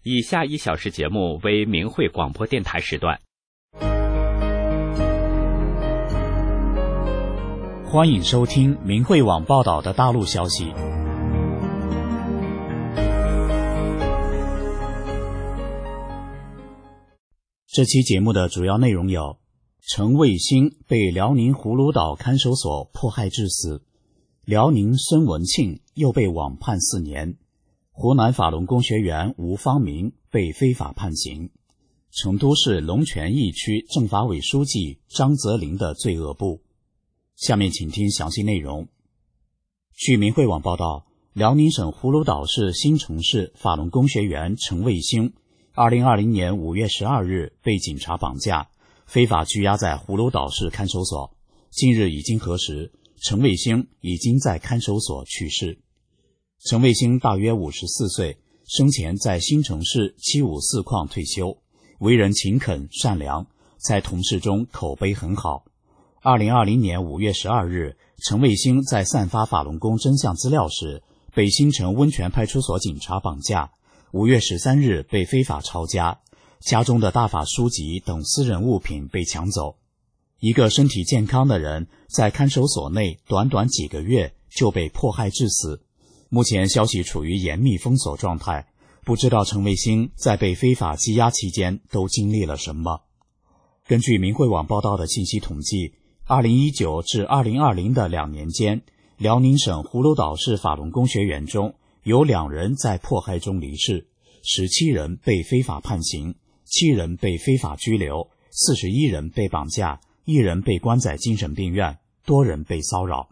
以下1小时节目为明慧广播电台时段。 欢迎收听明慧网报道的大陆消息。这期节目的主要内容有：陈卫星被辽宁葫芦岛看守所迫害致死，辽宁孙文庆又被网判4年，湖南法轮功学员吴方明被非法判刑，成都市龙泉驿区政法委书记张泽林的罪恶簿。下面请听详细内容。据明慧网报道，辽宁省葫芦岛市新城市法轮功学员陈卫星2020年5月12日被警察绑架，非法拘押在葫芦岛市看守所。近日已经核实，陈卫星已经在看守所去世。陈卫星大约54岁，生前在新城市754矿退休，为人勤恳善良，在同事中口碑很好。2020年5月12日，陈卫星在散发法轮功真相资料时，被新城温泉派出所警察绑架。5月13日被非法抄家，家中的大法书籍等私人物品被抢走。一个身体健康的人在看守所内短短几个月就被迫害致死。目前消息处于严密封锁状态，不知道陈卫星在被非法羁押期间都经历了什么。根据明慧网报道的信息统计，2019至2020的2年间，辽宁省葫芦岛市法轮功学员中有2人在迫害中离世，17人被非法判刑，7人被非法拘留，41人被绑架，1人被关在精神病院，多人被骚扰。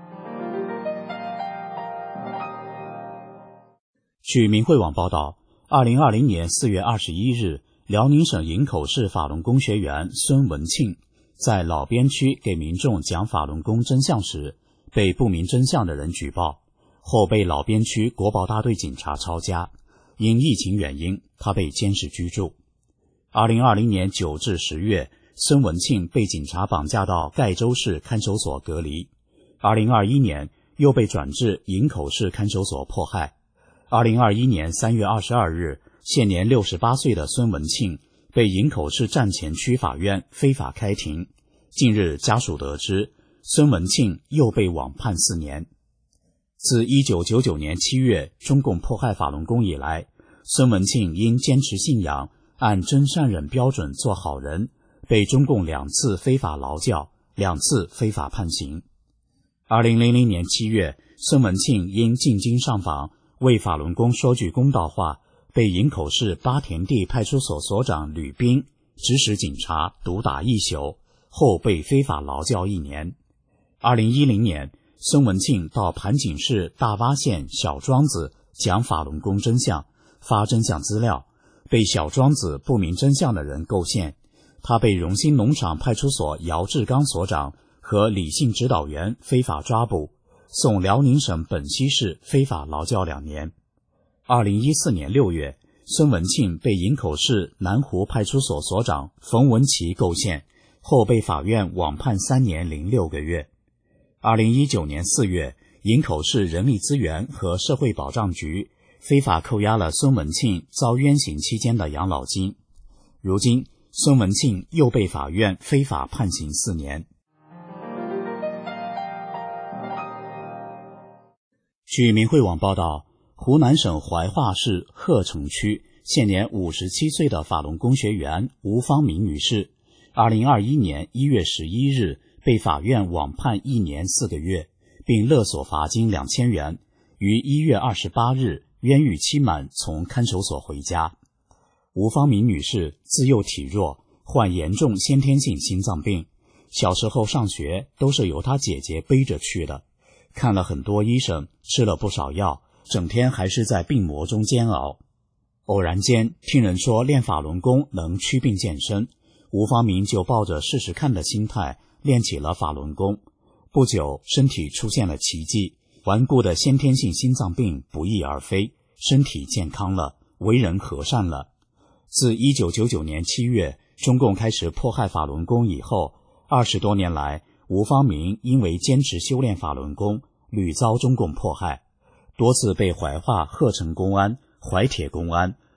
据明慧网报道，2020年4月21日，辽宁省营口市法轮功学员孙文庆在老边区给民众讲法轮功真相时，被不明真相的人举报，后被老边区国保大队警察抄家，因疫情原因，他被监视居住。2020年9至10月，孙文庆被警察绑架到盖州市看守所隔离。2021年又被转至营口市看守所迫害。2021年3月22日，现年68岁的孙文庆被营口市站前区法院非法开庭。近日家属得知，孙文庆又被网判4年。自1999年7月中共迫害法轮功以来，孙文庆因坚持信仰，按真善忍标准做好人，被中共2次非法劳教，2次非法判刑。2000年7月，孙文庆因进京上访，为法轮功说句公道话，被营口市八田地派出所所长吕斌指使警察毒打1宿，后被非法劳教1年。2010年，孙文庆到盘锦市大洼县小庄子讲法轮功真相，发真相资料，被小庄子不明真相的人构陷。他被荣兴农场派出所姚志刚所长和理性指导员非法抓捕，送辽宁省本溪市非法劳教2年。2014年6月，孙文庆被营口市南湖派出所所长冯文琪构陷，后被法院网判3年零6个月。2019年4月，营口市人力资源和社会保障局非法扣押了孙文庆遭冤刑期间的养老金。如今，孙文庆又被法院非法判刑4年。据明慧网报道，湖南省怀化市鹤城区现年57岁的法轮功学员吴方明女士，2021年1月11日被法院网判1年4个月，并勒索罚金2000元，于1月28日冤狱期满从看守所回家。吴方明女士自幼体弱，患严重先天性心脏病，小时候上学都是由她姐姐背着去的，看了很多医生，吃了不少药，整天还是在病魔中煎熬。偶然间听人说练法轮功能祛病健身，吴方明就抱着试试看的心态练起了法轮功。不久身体出现了奇迹，顽固的先天性心脏病不翼而飞，身体健康了，为人和善了。自1999年7月中共开始迫害法轮功以后，20多年来，吴方明因为坚持修炼法轮功，屡遭中共迫害，多次被怀化鹤城公安、怀铁公安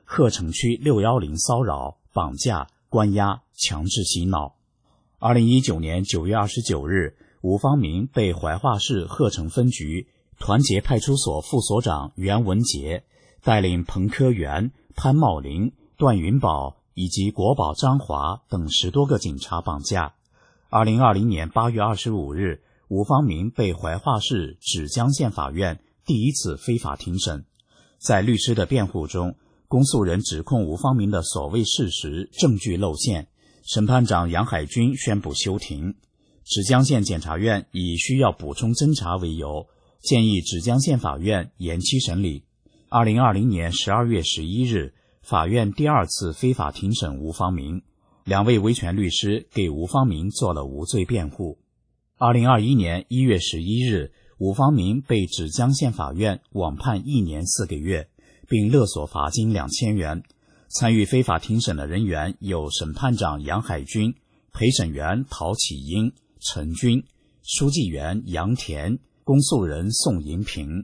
鹤城区610骚扰、绑架、关押、强制洗脑。2019年9月29日，吴方明被怀化市鹤城分局团结派出所副所长袁文杰带领彭科元、潘茂林、段云宝以及国宝张华等10多个警察绑架。2020年8月25日，吴方明被怀化市芷江县法院第一次非法庭审。在律师的辩护中，公诉人指控吴方明的所谓事实证据露馅，审判长杨海军宣布休庭。芷江县检察院以需要补充侦查为由，建议芷江县法院延期审理。2020年12月11日，法院第二次非法庭审吴方明，2位维权律师给吴方明做了无罪辩护。2021年1月11日，吴方明被芷江县法院网判1年4个月，并勒索罚金2000元。参与非法庭审的人员有审判长杨海军、陪审员陶启英、陈军、书记员杨田、公诉人宋银平。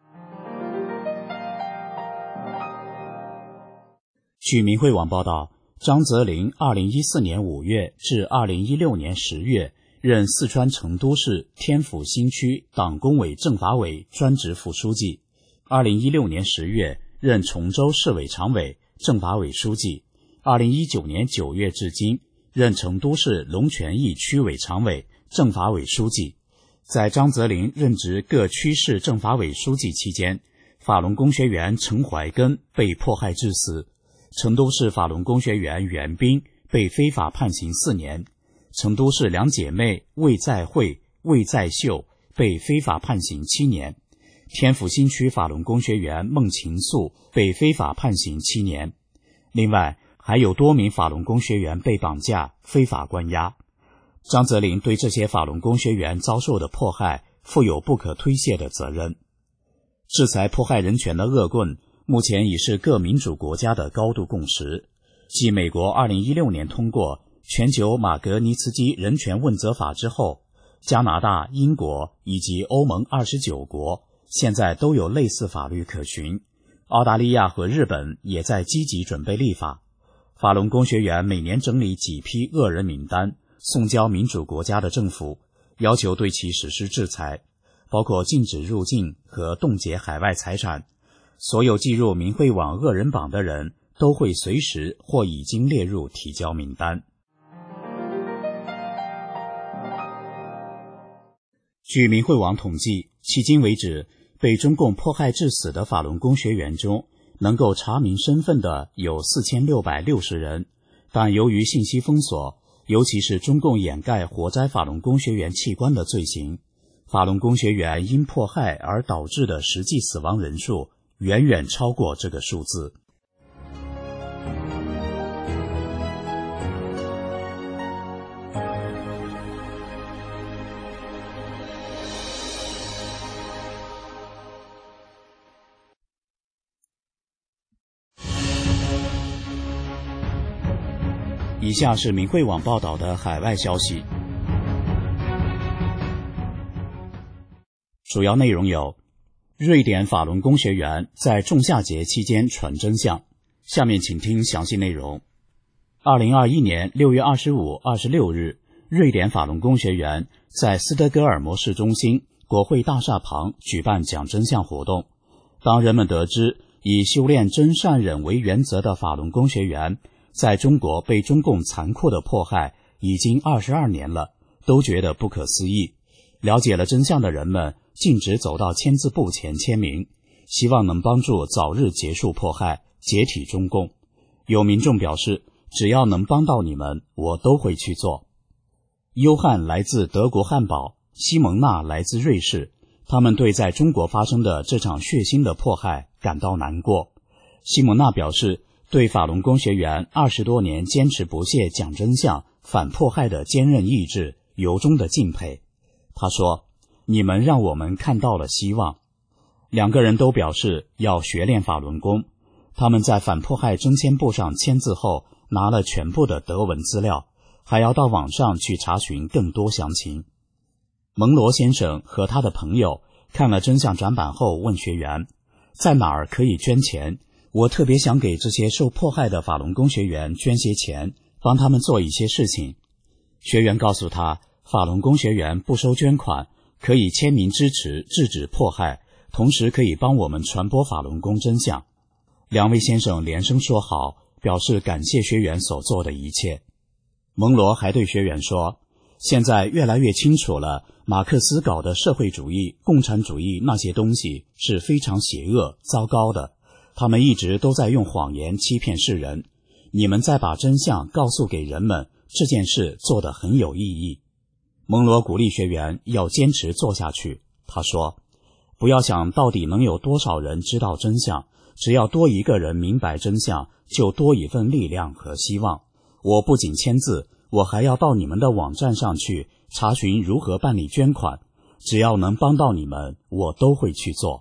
据明慧网报道，张泽林2014年5月至2016年10月任四川成都市天府新区党工委政法委专职副书记，2016年10月任崇州市委常委、政法委书记，2019年9月至今任成都市龙泉驿区委常委、政法委书记。在张泽林任职各区市政法委书记期间，法轮功学员陈怀根被迫害致死，成都市法轮功学员袁斌被非法判刑4年，成都市两姐妹魏在慧、魏在秀被非法判刑7年，天府新区法轮功学员孟晴素被非法判刑7年。另外，还有多名法轮功学员被绑架、非法关押。张泽林对这些法轮功学员遭受的迫害负有不可推卸的责任。制裁迫害人权的恶棍目前已是各民主国家的高度共识。继美国2016年通过全球马格尼茨基人权问责法之后，加拿大、英国以及欧盟29国现在都有类似法律可循。澳大利亚和日本也在积极准备立法。法轮功学员每年整理几批恶人名单，送交民主国家的政府，要求对其实施制裁，包括禁止入境和冻结海外财产。所有记入明慧网恶人榜的人都会随时或已经列入提交名单。据明慧网统计，迄今为止，被中共迫害致死的法轮功学员中，能够查明身份的有4660人，但由于信息封锁，尤其是中共掩盖活摘法轮功学员器官的罪行，法轮功学员因迫害而导致的实际死亡人数远远超过这个数字。以下是明慧网报道的海外消息，主要内容有：瑞典法轮功学员在仲夏节期间传真相。下面请听详细内容。2021年6月25、26日，瑞典法轮功学员在斯德哥尔摩市中心国会大厦旁举办讲真相活动。当人们得知以修炼真善忍为原则的法轮功学员在中国被中共残酷的迫害已经22年了，都觉得不可思议。了解了真相的人们径直走到签字簿前签名，希望能帮助早日结束迫害，解体中共。有民众表示，只要能帮到你们，我都会去做。约翰来自德国汉堡，西蒙娜来自瑞士，他们对在中国发生的这场血腥的迫害感到难过。西蒙娜表示，对法轮功学员20多年坚持不懈讲真相、反迫害的坚韧意志由衷的敬佩。他说，你们让我们看到了希望。两个人都表示要学练法轮功。他们在反迫害征签簿上签字后，拿了全部的德文资料，还要到网上去查询更多详情。蒙罗先生和他的朋友看了真相展板后问学员，在哪儿可以捐钱？ 我特别想给这些受迫害的法轮功学员捐些钱，帮他们做一些事情。学员告诉他，法轮功学员不收捐款，可以签名支持制止迫害，同时可以帮我们传播法轮功真相。两位先生连声说好，表示感谢学员所做的一切。蒙罗还对学员说，现在越来越清楚了，马克思搞的社会主义、共产主义那些东西是非常邪恶、糟糕的，他们一直都在用谎言欺骗世人。你们再把真相告诉给人们，这件事做得很有意义。蒙罗鼓励学员要坚持做下去。他说，不要想到底能有多少人知道真相，只要多一个人明白真相，就多一份力量和希望。我不仅签字，我还要到你们的网站上去查询如何办理捐款，只要能帮到你们，我都会去做。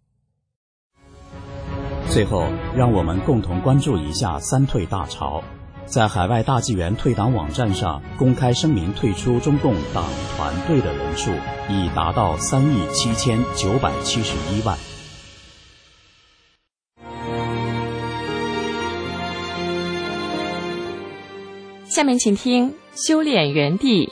最后，让我们共同关注一下三退大潮。在海外大纪元退党网站上公开声明退出中共党团队的人数已达到37971万。 下面请听修炼园地。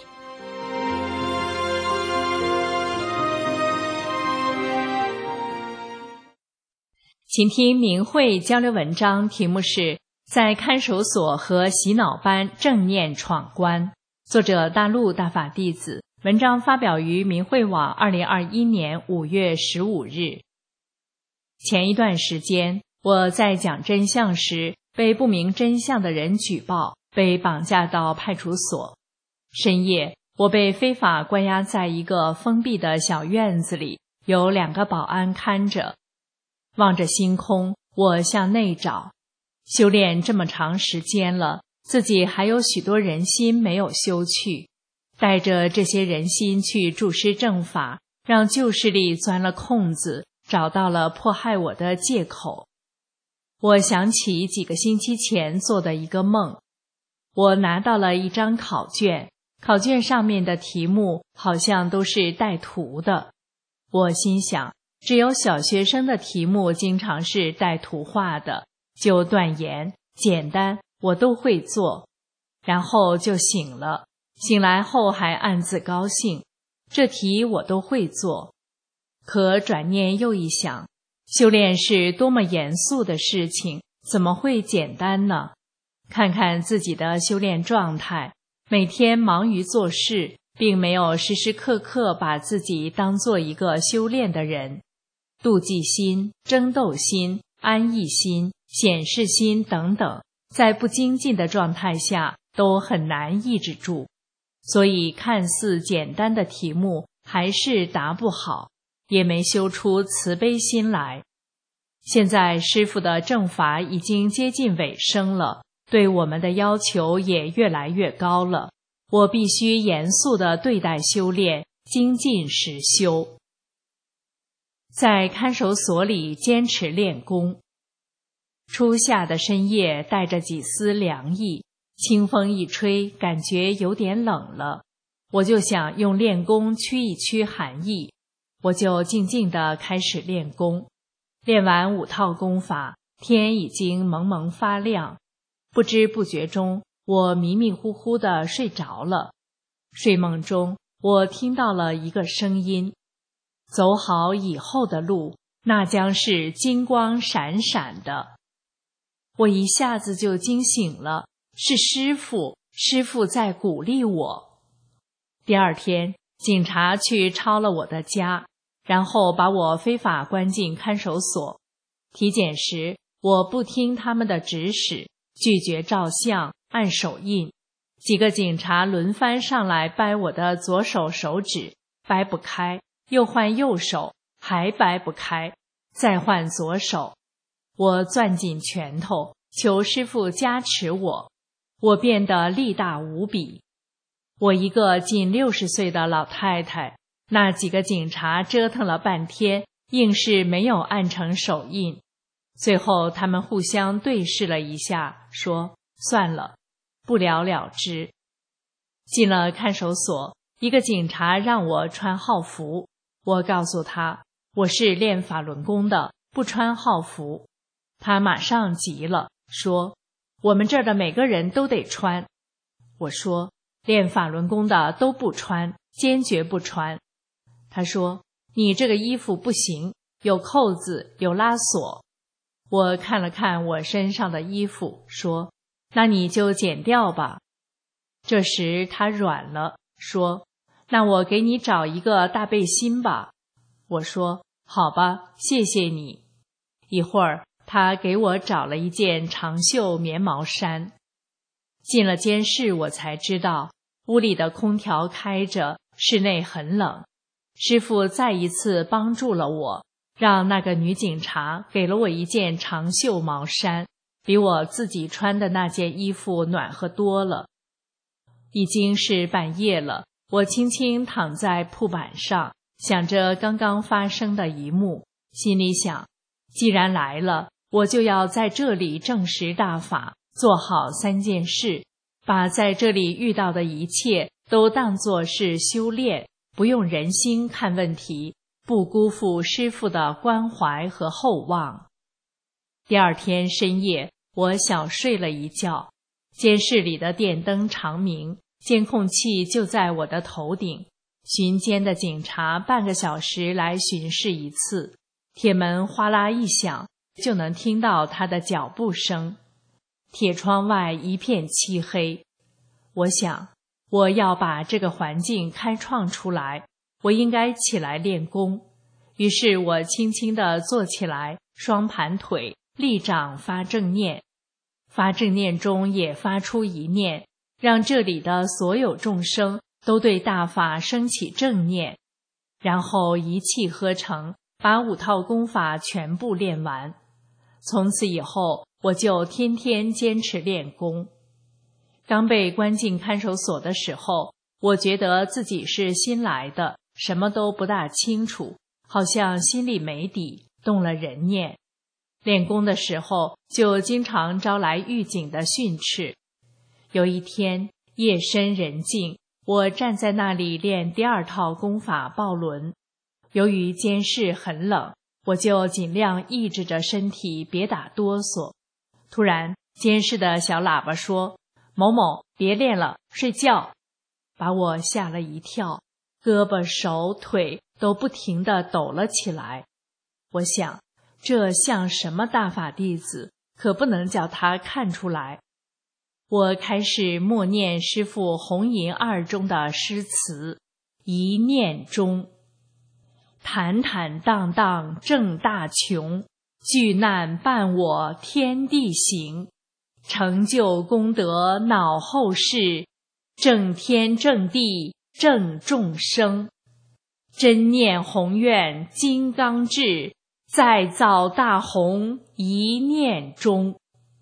请听明慧交流文章，题目是在看守所和洗脑班正念闯关，作者大陆大法弟子，文章发表于明慧网2021年5月15日。前一段时间，我在讲真相时被不明真相的人举报，被绑架到派出所。深夜，我被非法关押在一个封闭的小院子里，有2个保安看着。望着星空，我向内找。修炼这么长时间了，自己还有许多人心没有修去，带着这些人心去注释正法，让旧势力钻了空子，找到了迫害我的借口。我想起几个星期前做的一个梦，我拿到了一张考卷，考卷上面的题目好像都是带图的。我心想，只有小学生的题目经常是带图画的，就断言简单，我都会做。然后就醒了，醒来后还暗自高兴，这题我都会做。可转念又一想，修炼是多么严肃的事情，怎么会简单呢？看看自己的修炼状态，每天忙于做事，并没有时时刻刻把自己当做一个修炼的人。妒忌心、争斗心、安逸心、显示心等等，在不精进的状态下都很难抑制住，所以看似简单的题目还是答不好，也没修出慈悲心来。现在师父的正法已经接近尾声了，对我们的要求也越来越高了，我必须严肃地对待修炼，精进实修。在看守所里坚持练功。初夏的深夜带着几丝凉意，清风一吹，感觉有点冷了，我就想用练功驱一驱寒意，我就静静地开始练功。练完5套功法，天已经蒙蒙发亮，不知不觉中我迷迷糊糊地睡着了。睡梦中我听到了一个声音，走好以后的路，那将是金光闪闪的。我一下子就惊醒了，是师父，师父在鼓励我。第二天，警察去抄了我的家，然后把我非法关进看守所。体检时，我不听他们的指使，拒绝照相、按手印。几个警察轮番上来掰我的左手手指，掰不开，又换右手，还掰不开，再换左手。我攥紧拳头，求师父加持我，我变得力大无比。我一个近60岁的老太太，那几个警察折腾了半天，硬是没有按成手印。最后他们互相对视了一下，说算了，不了了之。进了看守所，一个警察让我穿号服，我告诉他我是练法轮功的，不穿号服。 他马上急了，说：“我们这儿的每个人都得穿。”我说：“练法轮功的都不穿，坚决不穿。”他说：“你这个衣服不行，有扣子，有拉锁。”我看了看我身上的衣服，说：“那你就剪掉吧。”这时他软了，说：“那我给你找一个大背心吧。”我说：“好吧，谢谢你。”一会儿他给我找了一件长袖棉毛衫。进了监室，我才知道屋里的空调开着，室内很冷。师傅再一次帮助了我，让那个女警察给了我一件长袖毛衫，比我自己穿的那件衣服暖和多了。已经是半夜了，我轻轻躺在铺板上，想着刚刚发生的一幕，心里想，既然来了，我就要在这里证实大法，做好3件事，把在这里遇到的一切都当作是修炼，不用人心看问题，不辜负师父的关怀和厚望。第二天深夜，我小睡了一觉，监室里的电灯长明，监控器就在我的头顶，巡监的警察半个小时来巡视一次，铁门哗啦一响，就能听到他的脚步声。铁窗外一片漆黑。我想，我要把这个环境开创出来，我应该起来练功。于是我轻轻地坐起来，双盘腿，立掌发正念。发正念中也发出一念，让这里的所有众生都对大法升起正念。然后一气呵成，把5套功法全部练完。从此以后，我就天天坚持练功。刚被关进看守所的时候，我觉得自己是新来的，什么都不大清楚，好像心里没底，动了人念。练功的时候，就经常招来狱警的训斥。有一天，夜深人静，我站在那里练第2套功法抱轮。由于监室很冷，我就尽量抑制着身体别打哆嗦。突然，监室的小喇叭说：“某某，别练了，睡觉。”把我吓了一跳，胳膊手腿都不停地抖了起来。我想，这像什么大法弟子，可不能叫他看出来。我开始默念师父红银2中的诗词：一念中，坦坦荡荡正大穷，巨难伴我天地行，成就功德恼后世，正天正地正众生，真念宏愿金刚智，再造大宏一念中。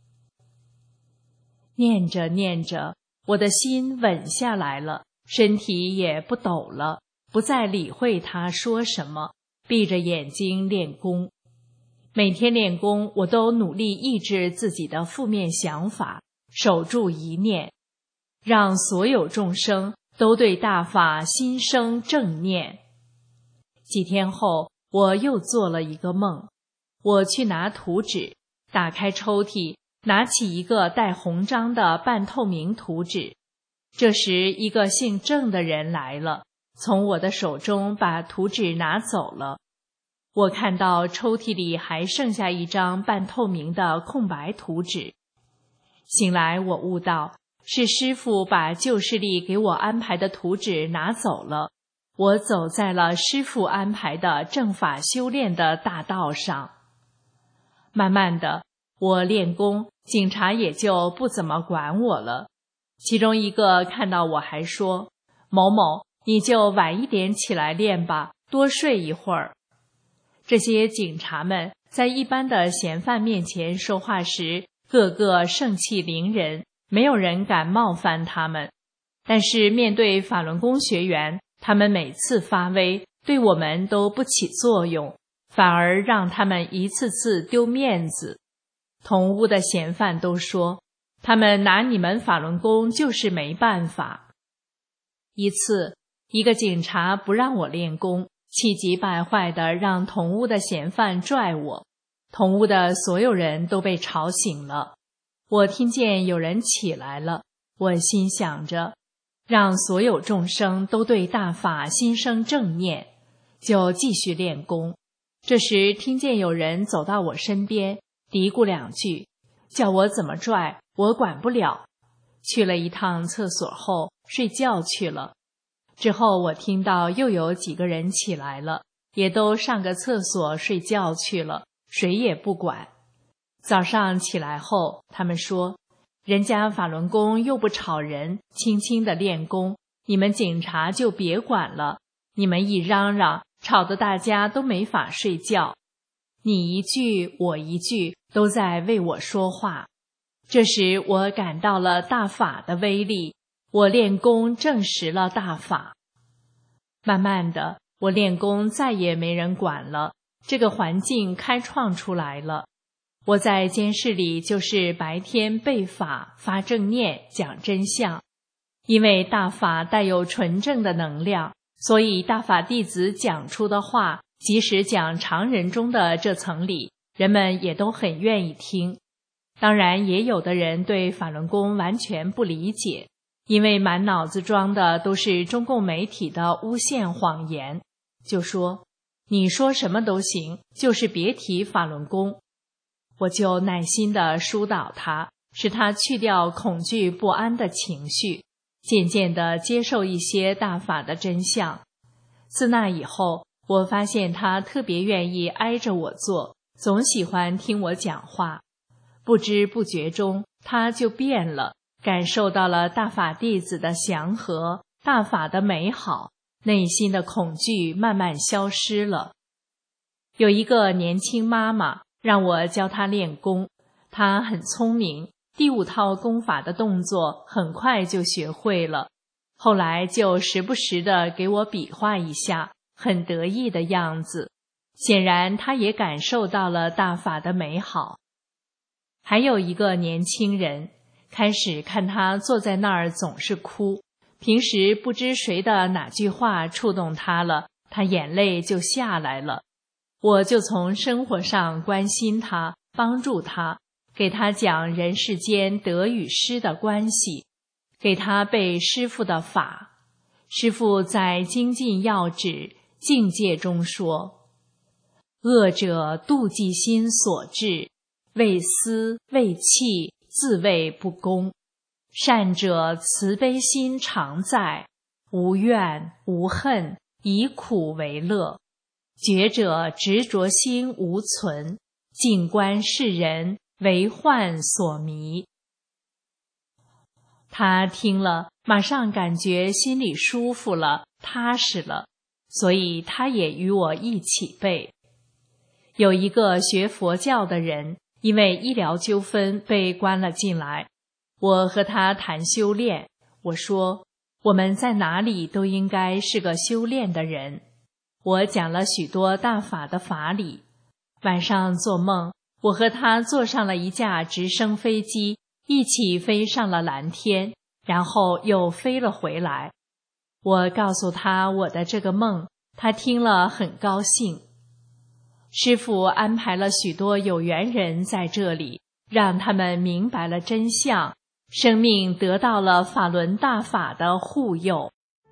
念着念着，我的心稳下来了，身体也不抖了，不再理会他说什么，闭着眼睛练功。每天练功，我都努力抑制自己的负面想法，守住一念，让所有众生都对大法心生正念。几天后，我又做了一个梦，我去拿图纸，打开抽屉，拿起一个带红章的半透明图纸。这时，一个姓郑的人来了，从我的手中把图纸拿走了。我看到抽屉里还剩下一张半透明的空白图纸。醒来，我悟到，是师父把旧势力给我安排的图纸拿走了。我走在了师父安排的正法修炼的大道上。慢慢的，我练功，警察也就不怎么管我了。其中一个看到我还说：“某某，你就晚一点起来练吧，多睡一会儿。”这些警察们在一般的嫌犯面前说话时，个个盛气凌人，没有人敢冒犯他们。但是面对法轮功学员，他们每次发威，对我们都不起作用，反而让他们一次次丢面子。同屋的嫌犯都说，他们拿你们法轮功就是没办法。一次，一个警察不让我练功，气急败坏地让同屋的嫌犯拽我。 同屋的所有人都被吵醒了。我听见有人起来了，我心想着，让所有众生都对大法心生正念，就继续练功。这时听见有人走到我身边，嘀咕两句，叫我怎么拽，我管不了。去了一趟厕所后，睡觉去了。之后我听到又有几个人起来了，也都上个厕所睡觉去了，谁也不管。早上起来后，他们说，人家法轮功又不吵人，轻轻地练功，你们警察就别管了，你们一嚷嚷，吵得大家都没法睡觉。你一句我一句，都在为我说话。这时我感到了大法的威力，我练功证实了大法。慢慢的，我练功再也没人管了，这个环境开创出来了。我在监室里就是白天背法、发正念、讲真相。因为大法带有纯正的能量，所以大法弟子讲出的话，即使讲常人中的这层理，人们也都很愿意听。当然也有的人对法轮功完全不理解，因为满脑子装的都是中共媒体的诬陷谎言，就说你说什么都行，就是别提法轮功。我就耐心地疏导他，使他去掉恐惧不安的情绪，渐渐地接受一些大法的真相。自那以后，我发现他特别愿意挨着我坐，总喜欢听我讲话。不知不觉中，他就变了，感受到了大法弟子的祥和，大法的美好，内心的恐惧慢慢消失了。有一个年轻妈妈让我教她练功，她很聪明，第5套功法的动作很快就学会了，后来就时不时地给我比划一下，很得意的样子。显然她也感受到了大法的美好。还有一个年轻人，开始看他坐在那儿总是哭，平时不知谁的哪句话触动他了，他眼泪就下来了。我就从生活上关心他，帮助他，给他讲人世间得与失的关系，给他背师父的法。师父在精进要旨境界中说，恶者妒忌心所致，为私为气，自谓不公；善者慈悲心常在，无怨无恨，以苦为乐；觉者执着心无存，静观世人，为幻所迷。他听了，马上感觉心里舒服了，踏实了，所以他也与我一起背。有一个学佛教的人，因为医疗纠纷被关了进来，我和他谈修炼，我说我们在哪里都应该是个修炼的人。我讲了许多大法的法理。晚上做梦，我和他坐上了一架直升飞机，一起飞上了蓝天，然后又飞了回来。我告诉他我的这个梦，他听了很高兴。师父安排了许多有缘人在这里，让他们明白了真相，生命得到了法轮大法的护佑。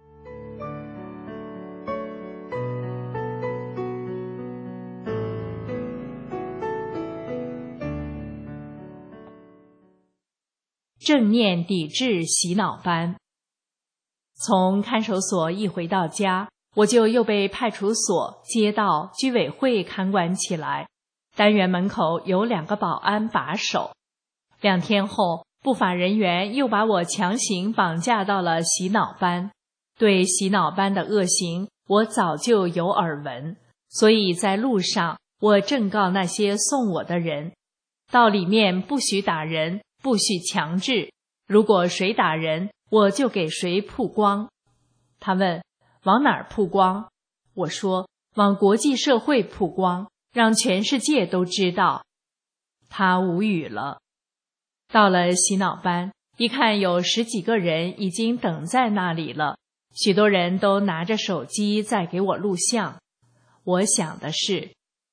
正念抵制洗脑班。从看守所一回到家，我就又被派出所、街道、居委会看管起来。单元门口有2个保安把守。2天后，不法人员又把我强行绑架到了洗脑班。对洗脑班的恶行，我早就有耳闻，所以在路上，我正告那些送我的人，到里面不许打人，不许强制，如果谁打人，我就给谁曝光。他问往哪儿曝光？我说往国际社会曝光，让全世界都知道。他无语了。到了洗脑班，一看有10几个人已经等在那里了，许多人都拿着手机在给我录像。我想的是，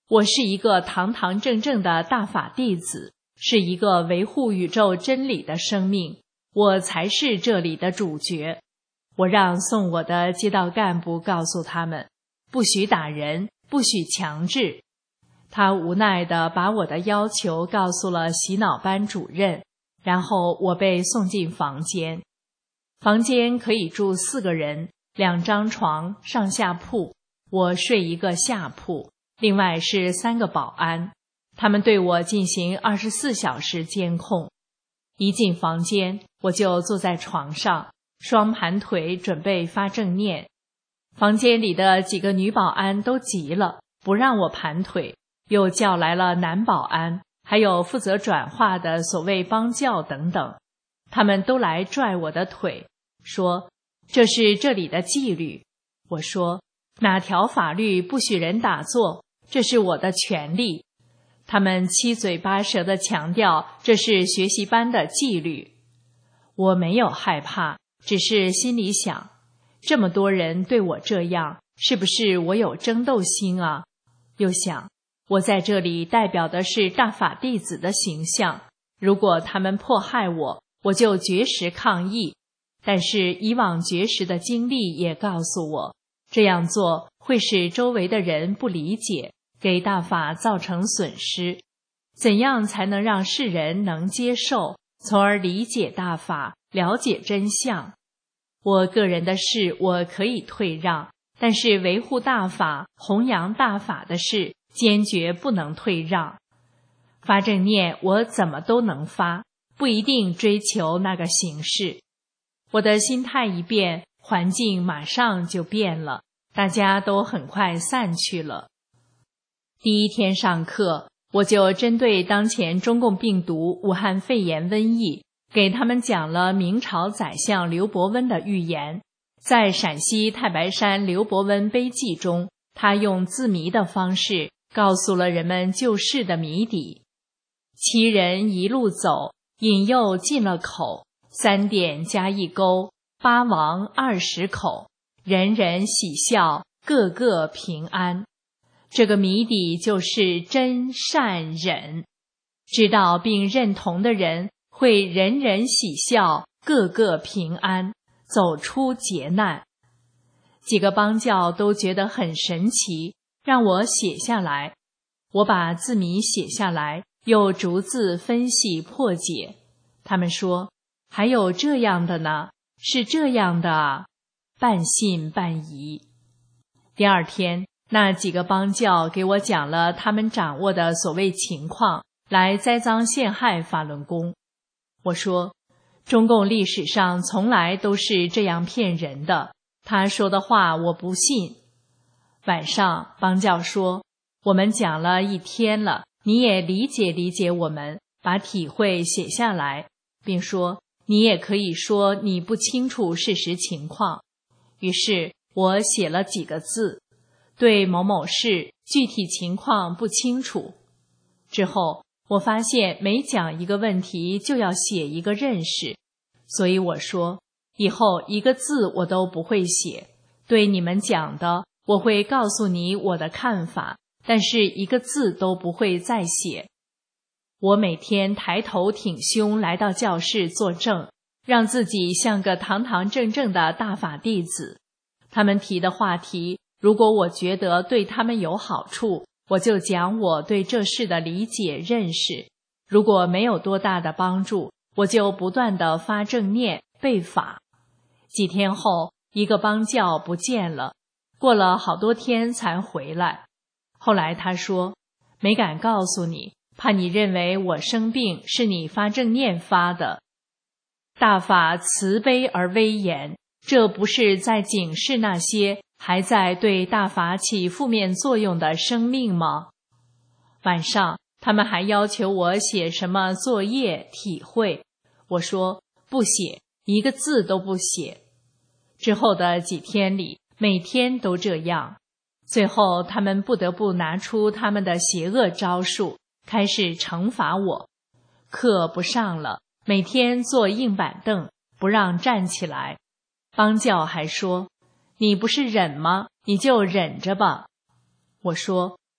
我是一个堂堂正正的大法弟子，是一个维护宇宙真理的生命，我才是这里的主角。我让送我的街道干部告诉他们，不许打人，不许强制。他无奈地把我的要求告诉了洗脑班主任，然后我被送进房间。房间可以住4个人，2张床，上下铺，我睡一个下铺，另外是3个保安，他们对我进行24小时监控。一进房间，我就坐在床上，双盘腿准备发正念。房间里的几个女保安都急了，不让我盘腿，又叫来了男保安，还有负责转化的所谓帮教等等，他们都来拽我的腿，说这是这里的纪律。我说哪条法律不许人打坐，这是我的权利。他们七嘴八舌地强调这是学习班的纪律。我没有害怕，只是心里想，这么多人对我这样，是不是我有争斗心啊？又想，我在这里代表的是大法弟子的形象，如果他们迫害我，我就绝食抗议。但是以往绝食的经历也告诉我，这样做会使周围的人不理解，给大法造成损失。怎样才能让世人能接受，从而理解大法，了解真相？我个人的事我可以退让，但是维护大法、弘扬大法的事，坚决不能退让。发正念我怎么都能发，不一定追求那个形式。我的心态一变，环境马上就变了，大家都很快散去了。第一天上课，我就针对当前中共病毒武汉肺炎瘟疫，给他们讲了明朝宰相刘伯温的预言。在陕西太白山刘伯温碑记中，他用字谜的方式告诉了人们救世的谜底。7人一路走，引诱进了口，3点加1勾，8王20口，人人喜笑，个个平安。这个谜底就是真善忍，知道并认同的人会人人喜笑，个个平安，走出劫难。几个帮教都觉得很神奇，让我写下来。我把字谜写下来，又逐字分析破解。他们说，还有这样的呢，是这样的啊，半信半疑。第二天，那几个帮教给我讲了他们掌握的所谓情况，来栽赃陷害法轮功。我说，中共历史上从来都是这样骗人的，他说的话我不信。晚上，帮教说，我们讲了1天了，你也理解理解我们，把体会写下来，并说你也可以说你不清楚事实情况。于是我写了几个字，对某某事具体情况不清楚。之后我发现每讲一个问题就要写一个认识，所以我说以后1个字我都不会写，对你们讲的我会告诉你我的看法，但是1个字都不会再写。我每天抬头挺胸来到教室作证，让自己像个堂堂正正的大法弟子。他们提的话题，如果我觉得对他们有好处，我就讲我对这事的理解认识；如果没有多大的帮助，我就不断地发正念背法。几天后，一个帮教不见了，过了好多天才回来。后来他说，没敢告诉你，怕你认为我生病是你发正念发的。大法慈悲而威严，这不是在警示那些还在对大法起负面作用的生命吗？晚上他们还要求我写什么作业体会，我说不写，1个字都不写。之后的几天里，每天都这样。最后他们不得不拿出他们的邪恶招数，开始惩罚我。课不上了，每天坐硬板凳，不让站起来。帮教还说，你不是忍吗？你就忍着吧。我说，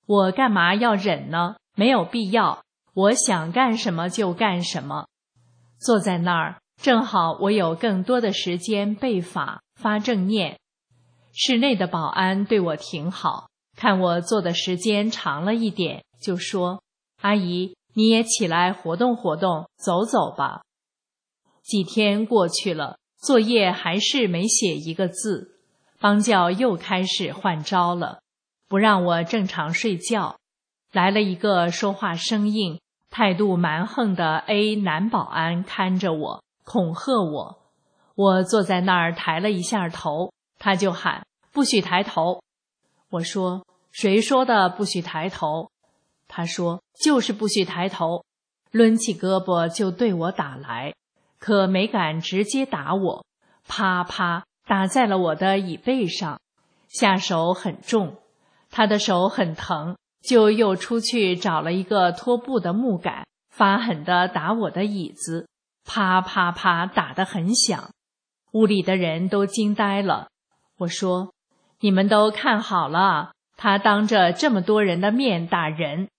我干嘛要忍呢？没有必要，我想干什么就干什么。坐在那儿，正好我有更多的时间背法、发正念。室内的保安对我挺好，看我坐的时间长了一点，就说：“阿姨，你也起来活动活动，走走吧。”几天过去了，作业还是没写一个字，帮教又开始换招了，不让我正常睡觉。来了一个说话生硬、态度蛮横的 A 男保安看着我，恐吓我。我坐在那儿抬了一下头，他就喊：“不许抬头。”我说：“谁说的不许抬头？”他说：“就是不许抬头。”抡起胳膊就对我打来，可没敢直接打我，啪啪打在了我的椅背上，下手很重，他的手很疼，就又出去找了一个拖布的木杆，发狠地打我的椅子，啪啪啪打得很响。屋里的人都惊呆了。我说：“你们都看好了，他当着这么多人的面打人。”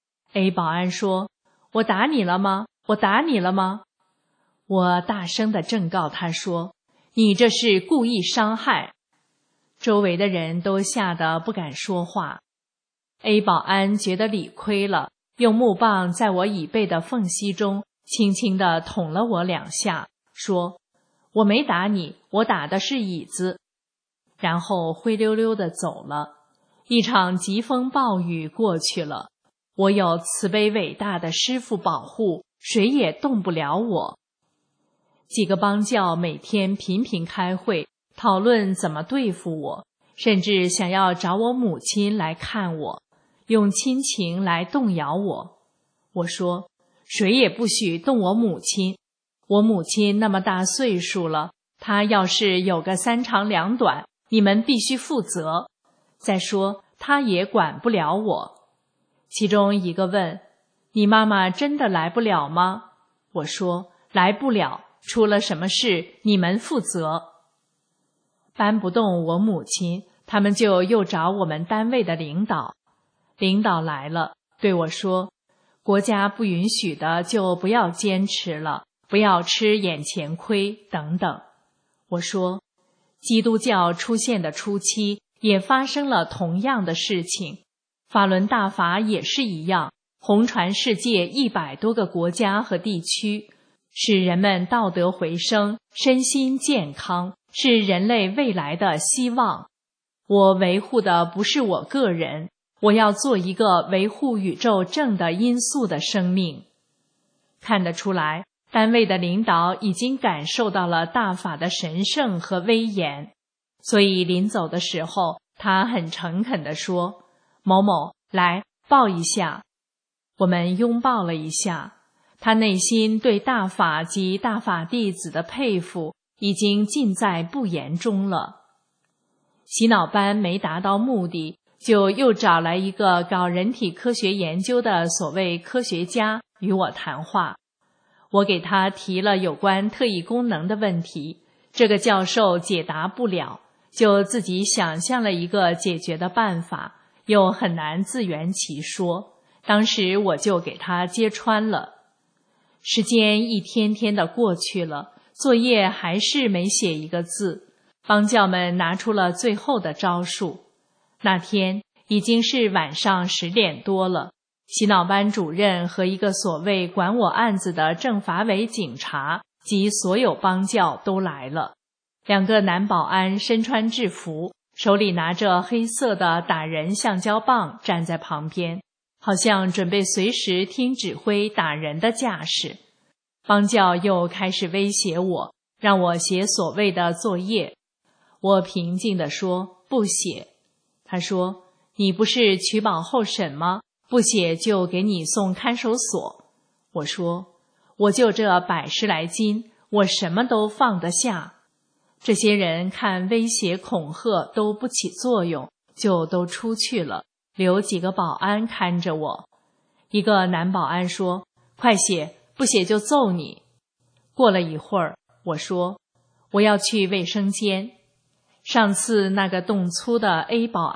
A 保安说：“我打你了吗？我打你了吗？”我大声地正告他说：“你这是故意伤害。”周围的人都吓得不敢说话。A 保安觉得理亏了，用木棒在我椅背的缝隙中轻轻地捅了我2下，说：“我没打你，我打的是椅子。”然后灰溜溜地走了。一场疾风暴雨过去了，我有慈悲伟大的师父保护，谁也动不了我。几个帮教每天频频开会，讨论怎么对付我，甚至想要找我母亲来看我，用亲情来动摇我。我说：“谁也不许动我母亲，我母亲那么大岁数了，她要是有个3长2短，你们必须负责。再说，她也管不了我。”其中一个问：“你妈妈真的来不了吗？”我说：“来不了，出了什么事，你们负责。”搬不动我母亲，他们就又找我们单位的领导。领导来了，对我说：“国家不允许的就不要坚持了，不要吃眼前亏等等。”我说：“基督教出现的初期也发生了同样的事情，法轮大法也是一样，红传世界100多个国家和地区，使人们道德回升，身心健康，是人类未来的希望。我维护的不是我个人，我要做一个维护宇宙正的因素的生命。”看得出来，单位的领导已经感受到了大法的神圣和威严，所以临走的时候，他很诚恳地说：“某某，来，抱一下。”我们拥抱了一下，他内心对大法及大法弟子的佩服已经尽在不言中了。洗脑班没达到目的，就又找来一个搞人体科学研究的所谓科学家与我谈话。我给他提了有关特异功能的问题，这个教授解答不了，就自己想象了一个解决的办法，又很难自圆其说。当时我就给他揭穿了。时间一天天的过去了，作业还是没写一个字。帮教们拿出了最后的招数。那天已经是晚上10点多了，洗脑班主任和一个所谓管我案子的政法委警察及所有帮教都来了。2个男保安身穿制服，手里拿着黑色的打人橡胶棒站在旁边，好像准备随时听指挥打人的架势。帮教又开始威胁我，让我写所谓的作业。我平静地说：“不写。”他说：“你不是取保候审吗？不写就给你送看守所。”我说：“我就这100来斤，我什么都放得下。”这些人看威胁恐吓都不起作用，就都出去了，留几个保安看着我。一个男保安说：“快写，不写就揍你。”过了一会儿，我说：“我要去卫生间。”上次那个动粗的 A 保安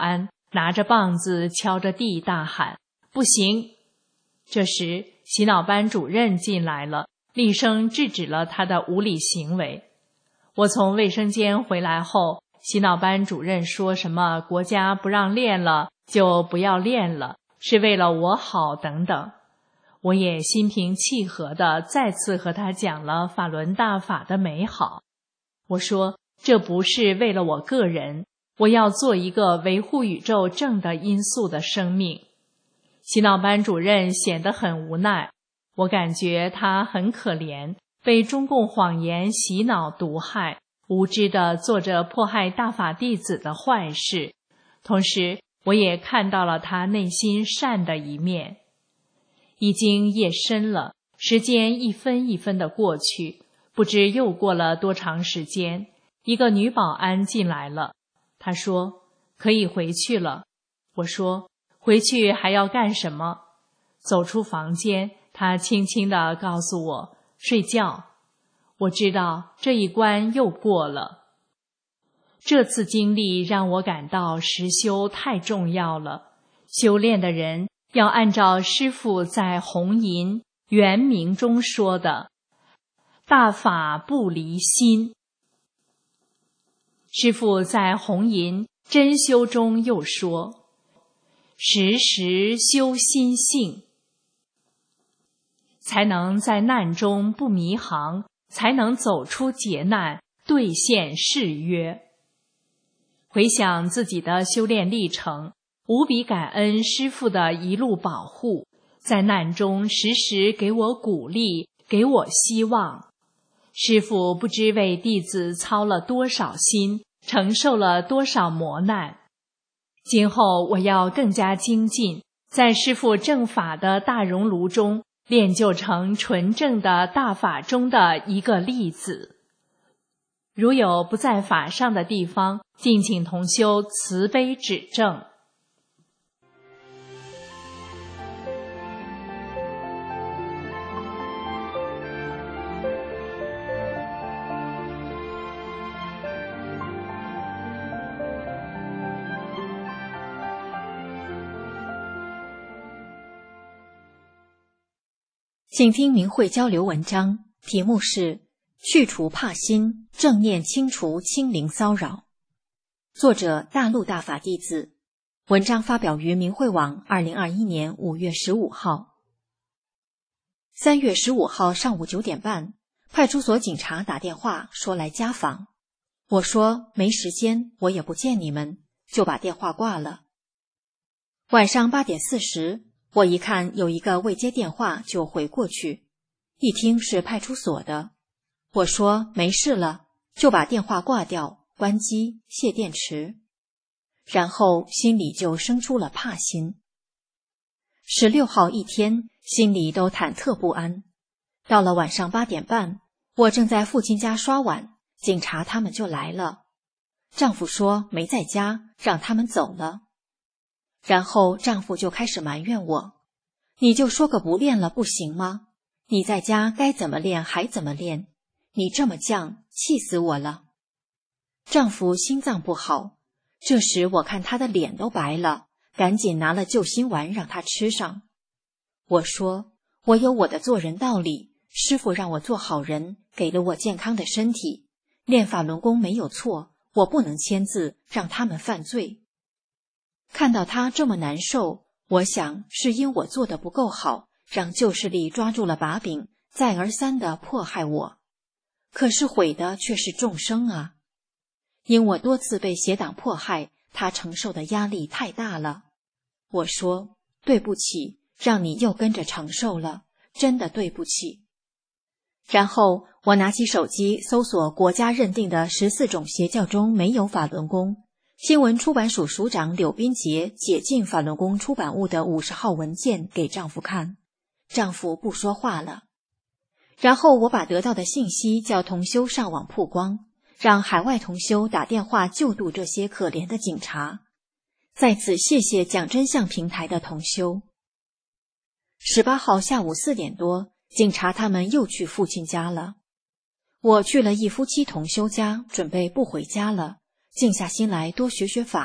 拿着棒子敲着地大喊：“不行！”这时洗脑班主任进来了，厉声制止了他的无理行为。我从卫生间回来后，洗脑班主任说什么国家不让练了就不要练了，是为了我好等等。我也心平气和地再次和他讲了法轮大法的美好。我说这不是为了我个人，我要做一个维护宇宙正的因素的生命。洗脑班主任显得很无奈，我感觉他很可怜，被中共谎言洗脑毒害，无知地做着迫害大法弟子的坏事。同时我也看到了他内心善的一面。已经夜深了，时间一分一分地过去，不知又过了多长时间，一个女保安进来了。她说：“可以回去了。”我说：“回去还要干什么？”走出房间，她轻轻地告诉我：“睡觉。”我知道这一关又过了。这次经历让我感到实修太重要了，修炼的人要按照师父在弘淫圆明中说的大法不离心。师父在弘淫真修中又说，时时修心性，才能在难中不迷航，才能走出劫难，兑现誓约。回想自己的修炼历程，无比感恩师父的一路保护，在难中时时给我鼓励，给我希望。师父不知为弟子操了多少心，承受了多少磨难。今后我要更加精进，在师父正法的大熔炉中练就成纯正的大法中的一个粒子。如有不在法上的地方，敬请同修慈悲指正。 请听明慧交流文章，题目是去除怕心，正念清除清灵骚扰。作者大陆大法弟子，文章发表于明慧网2021年5月15号。3月15号上午9点半，派出所警察打电话说来家访。我说没时间，我也不见你们，就把电话挂了。晚上8点40，我一看有一个未接电话，就回过去，一听是派出所的。我说没事了，就把电话挂掉，关机，卸电池。然后心里就生出了怕心。16号一天，心里都忐忑不安。到了晚上8点半，我正在父亲家刷碗，警察他们就来了。丈夫说没在家，让他们走了。然后丈夫就开始埋怨我，你就说个不练了不行吗？你在家该怎么练还怎么练，你这么犟，气死我了。丈夫心脏不好，这时我看他的脸都白了，赶紧拿了救心丸让他吃上。我说我有我的做人道理，师父让我做好人，给了我健康的身体，练法轮功没有错，我不能签字让他们犯罪。看到他这么难受，我想是因我做得不够好，让旧势力抓住了把柄，再而三地迫害我。可是毁的却是众生啊！因我多次被邪党迫害，他承受的压力太大了。我说对不起，让你又跟着承受了，真的对不起。然后我拿起手机搜索国家认定的14种邪教中没有法轮功，新闻出版署署长柳斌杰解禁法轮功出版物的50号文件给丈夫看，丈夫不说话了。然后我把得到的信息叫同修上网曝光，让海外同修打电话救度这些可怜的警察。在此谢谢讲真相平台的同修。18号下午4点多，警察他们又去父亲家了。我去了一夫妻同修家，准备不回家了，静下心来多学学法，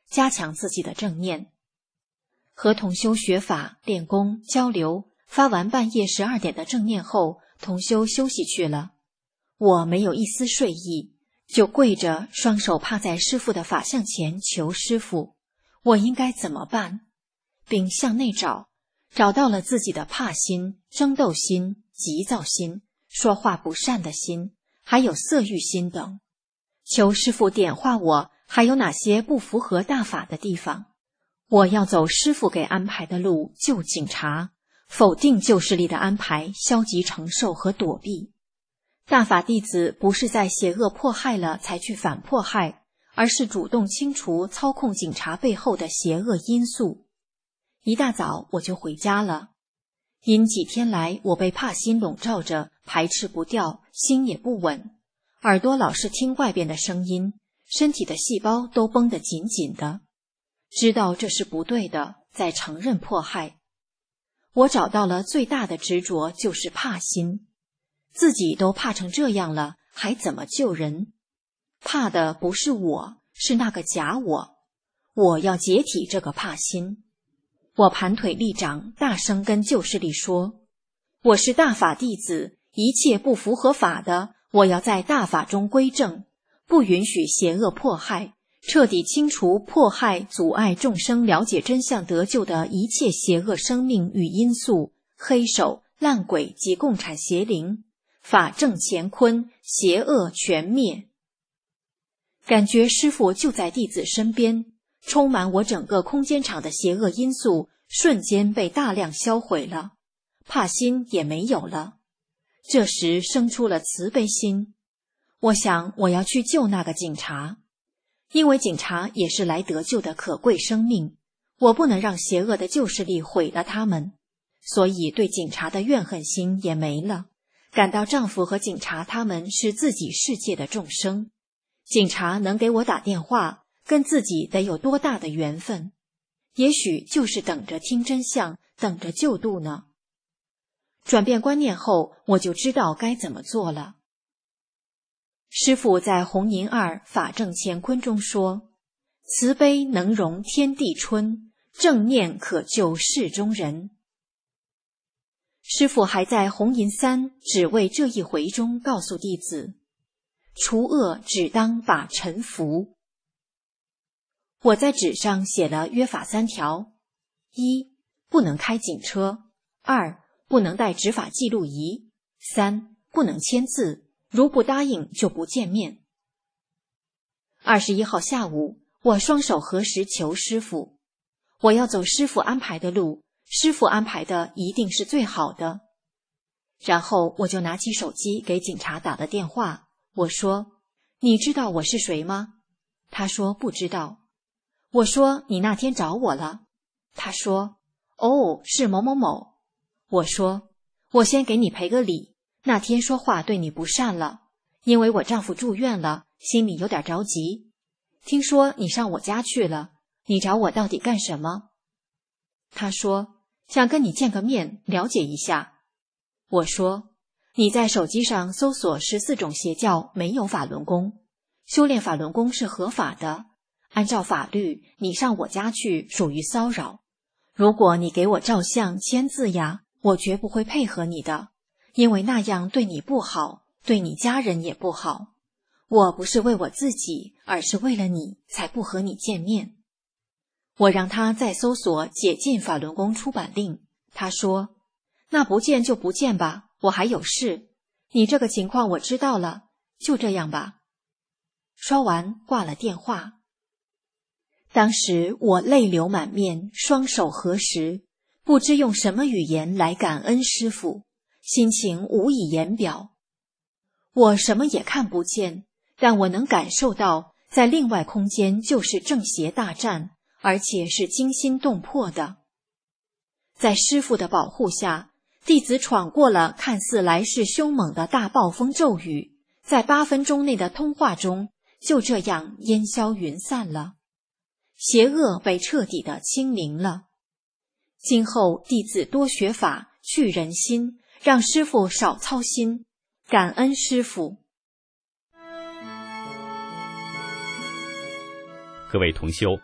加强自己的正念。和同修学法、练功、交流，发完半夜12点的正念后，同修休息去了。我没有一丝睡意，就跪着，双手趴在师父的法像前求师父，我应该怎么办？并向内找到了自己的怕心、争斗心、急躁心、说话不善的心，还有色欲心等。求师父点化我还有哪些不符合大法的地方。我要走师父给安排的路，救警察，否定旧势力的安排，消极承受和躲避。大法弟子不是在邪恶迫害了才去反迫害，而是主动清除操控警察背后的邪恶因素。一大早我就回家了，因几天来我被怕心笼罩着，排斥不掉，心也不稳，耳朵老是听外边的声音，身体的细胞都绷得紧紧的。知道这是不对的，再承认迫害。我找到了最大的执着，就是怕心。自己都怕成这样了，还怎么救人？怕的不是我，是那个假我。我要解体这个怕心。我盘腿立掌，大声跟旧势力说，我是大法弟子，一切不符合法的，我要在大法中归正，不允许邪恶迫害，彻底清除迫害、阻碍众生了解真相得救的一切邪恶生命与因素，黑手、烂鬼及共产邪灵，法正乾坤，邪恶全灭。感觉师父就在弟子身边，充满我整个空间场的邪恶因素瞬间被大量销毁了，怕心也没有了。这时生出了慈悲心，我想我要去救那个警察，因为警察也是来得救的可贵生命，我不能让邪恶的旧势力毁了他们，所以对警察的怨恨心也没了，感到丈夫和警察他们是自己世界的众生，警察能给我打电话，跟自己得有多大的缘分，也许就是等着听真相，等着救度呢。转变观念后，我就知道该怎么做了。师父在红银2法正乾坤中说，慈悲能容天地春，正念可救世中人。师父还在红银3只为这一回中告诉弟子，除恶只当把尘服。我在纸上写了约法3条： 1. 不能开警车； 2. 不能带执法记录仪； 3. 不能签字，如不答应就不见面。21号下午，我双手合十求师父，我要走师父安排的路，师父安排的一定是最好的。然后我就拿起手机给警察打了电话，我说，你知道我是谁吗？他说不知道。我说你那天找我了。他说，哦，是某某某。我说，我先给你赔个礼，那天说话对你不善了，因为我丈夫住院了，心里有点着急。听说你上我家去了，你找我到底干什么？他说，想跟你见个面，了解一下。我说，你在手机上搜索14种邪教，没有法轮功，修炼法轮功是合法的，按照法律，你上我家去属于骚扰。如果你给我照相签字呀，我绝不会配合你的，因为那样对你不好，对你家人也不好。我不是为我自己，而是为了你，才不和你见面。我让他再搜索解禁法轮功出版令，他说，那不见就不见吧，我还有事。你这个情况我知道了，就这样吧。说完挂了电话。当时我泪流满面，双手合十，不知用什么语言来感恩师父，心情无以言表。我什么也看不见，但我能感受到，在另外空间就是正邪大战，而且是惊心动魄的。在师父的保护下，弟子闯过了看似来势凶猛的大暴风骤雨，在8分钟内的通话中，就这样烟消云散了。邪恶被彻底的清零了。今后弟子多学法，去人心，让师父少操心，感恩师父。 各位同修，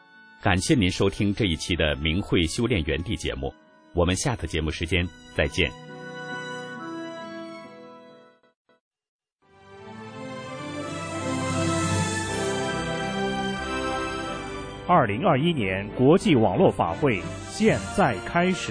感谢您收听这一期的明慧修炼园地节目，我们下次节目时间再见。 2021年国际网络法会现在开始。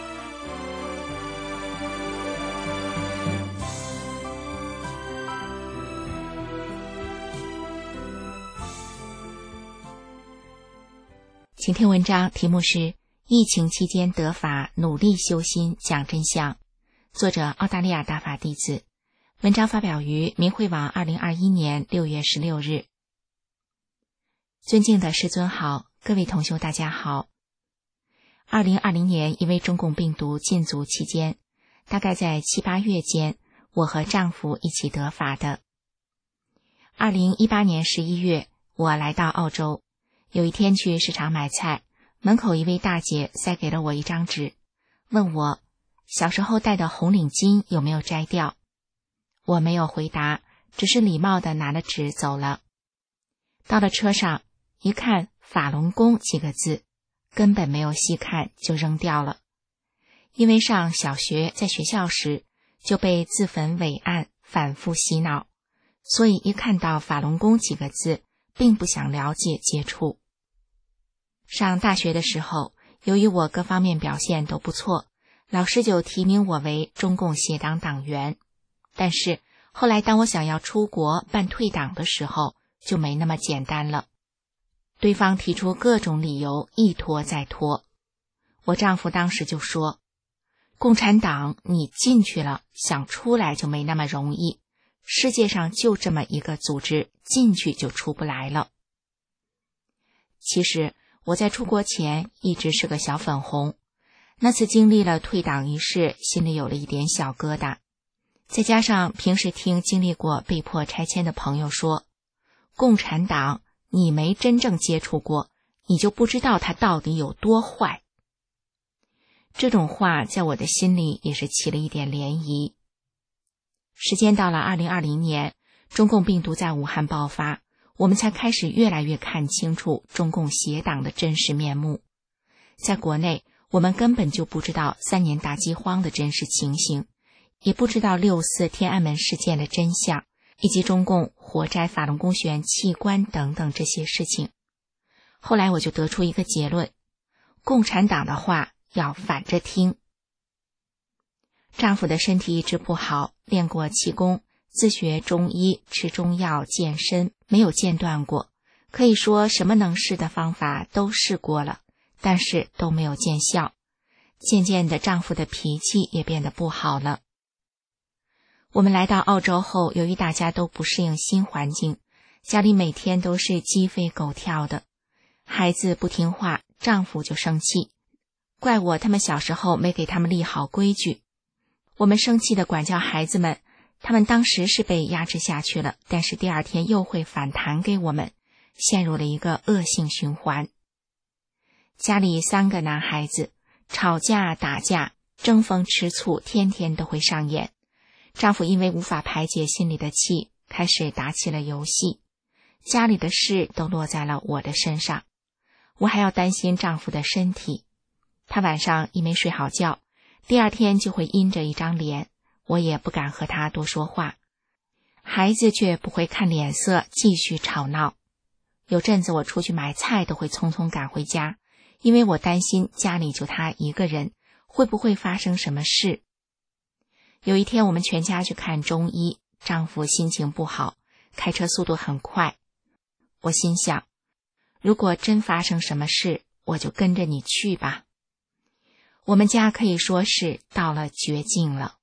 请听文章，题目是疫情期间得法，努力修心讲真相，作者澳大利亚大法弟子，文章发表于明慧网2021年6月16日。尊敬的师尊好，各位同修大家好。2020年因为中共病毒禁足期间，大概在7、8月间，我和丈夫一起得法的。2018年11月，我来到澳洲，有一天去市场买菜，门口一位大姐塞给了我一张纸，问我小时候戴的红领巾有没有摘掉。我没有回答，只是礼貌地拿了纸走了。到了车上，一看法轮功几个字，根本没有细看就扔掉了。因为上小学在学校时就被自焚伟岸反复洗脑，所以一看到法轮功几个字并不想了解接触。上大学的时候，由于我各方面表现都不错，老师就提名我为中共协党党员。但是后来当我想要出国办退党的时候，就没那么简单了。对方提出各种理由，一拖再拖。我丈夫当时就说，共产党你进去了，想出来就没那么容易，世界上就这么一个组织，进去就出不来了。其实我在出国前一直是个小粉红，那次经历了退党一事，心里有了一点小疙瘩。再加上平时听经历过被迫拆迁的朋友说，共产党你没真正接触过，你就不知道它到底有多坏。这种话在我的心里也是起了一点涟漪。时间到了2020年，中共病毒在武汉爆发，我们才开始越来越看清楚中共协党的真实面目。在国内，我们根本就不知道3年大饥荒的真实情形，也不知道6·4天安门事件的真相，以及中共活摘法轮功学员器官等等这些事情。后来我就得出一个结论，共产党的话要反着听。丈夫的身体一直不好，练过气功，自学中医，吃中药，健身，没有间断过，可以说什么能试的方法都试过了，但是都没有见效。渐渐的，丈夫的脾气也变得不好了。我们来到澳洲后，由于大家都不适应新环境，家里每天都是鸡飞狗跳的，孩子不听话，丈夫就生气，怪我他们小时候没给他们立好规矩。我们生气地管教孩子们，他们当时是被压制下去了，但是第二天又会反弹给我们，陷入了一个恶性循环。家里3个男孩子，吵架打架，争风吃醋，天天都会上演。丈夫因为无法排解心里的气，开始打起了游戏，家里的事都落在了我的身上。我还要担心丈夫的身体，他晚上一没睡好觉，第二天就会阴着一张脸，我也不敢和他多说话。孩子却不会看脸色，继续吵闹。有阵子我出去买菜都会匆匆赶回家，因为我担心家里就他一个人，会不会发生什么事。有一天我们全家去看中医，丈夫心情不好，开车速度很快。我心想，如果真发生什么事，我就跟着你去吧。我们家可以说是到了绝境了。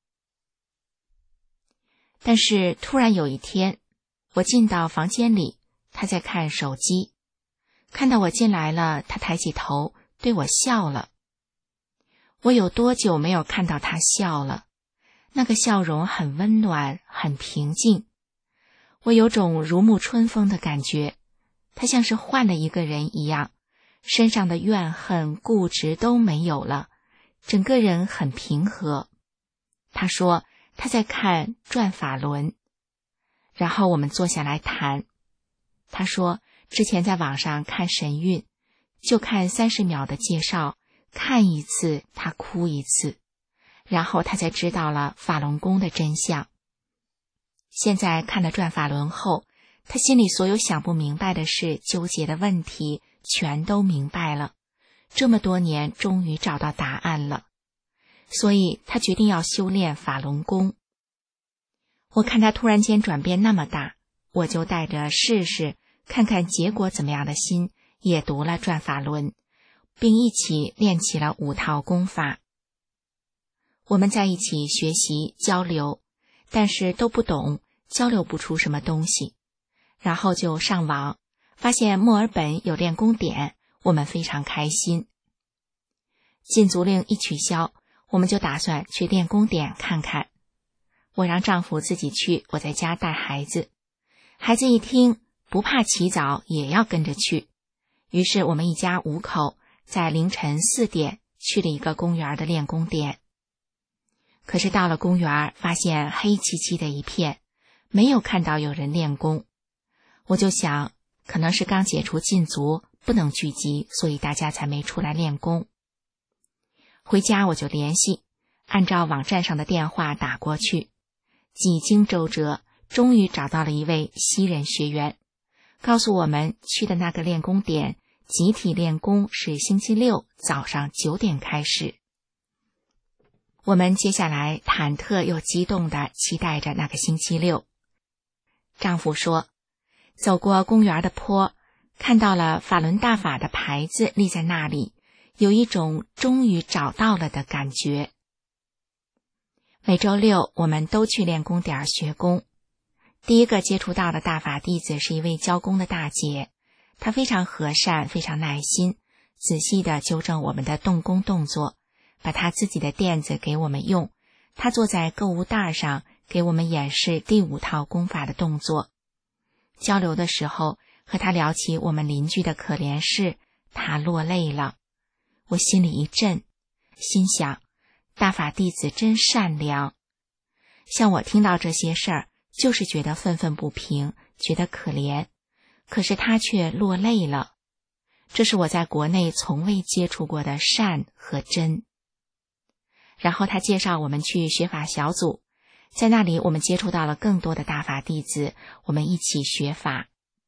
但是突然有一天，我进到房间里，他在看手机，看到我进来了，他抬起头对我笑了。我有多久没有看到他笑了？那个笑容很温暖，很平静，我有种如沐春风的感觉。他像是换了一个人一样，身上的怨恨、固执都没有了，整个人很平和。他说他在看转法轮，然后我们坐下来谈。他说之前在网上看神韵， 就看30秒的介绍，看一次他哭一次，然后他才知道了法轮功的真相。现在看了转法轮后，他心里所有想不明白的事、纠结的问题全都明白了，这么多年终于找到答案了，所以他决定要修炼法轮功。我看他突然间转变那么大，我就带着试试看看结果怎么样的心也读了转法轮，并一起练起了5套功法。我们在一起学习交流，但是都不懂，交流不出什么东西。然后就上网，发现墨尔本有练功点，我们非常开心。禁足令一取消，我们就打算去练功点看看。我让丈夫自己去，我在家带孩子。孩子一听，不怕起早也要跟着去。于是我们一家5口在凌晨4点去了一个公园的练功点。可是到了公园，发现黑漆漆的一片，没有看到有人练功。我就想，可能是刚解除禁足，不能聚集，所以大家才没出来练功。回家我就联系，按照网站上的电话打过去，几经周折，终于找到了一位西人学员，告诉我们去的那个练功点集体练功是星期6早上9点开始。我们接下来忐忑又激动地期待着那个星期6。丈夫说，走过公园的坡，看到了法轮大法的牌子立在那里，有一种终于找到了的感觉。每周6我们都去练功点学功。第一个接触到的大法弟子是一位教功的大姐，她非常和善，非常耐心，仔细地纠正我们的动功动作，把她自己的垫子给我们用，她坐在购物袋上给我们演示第5套功法的动作。交流的时候和她聊起我们邻居的可怜事，她落泪了。我心里一震，心想，大法弟子真善良。像我听到这些事儿，就是觉得愤愤不平，觉得可怜，可是他却落泪了。这是我在国内从未接触过的善和真。然后他介绍我们去学法小组，在那里我们接触到了更多的大法弟子，我们一起学法。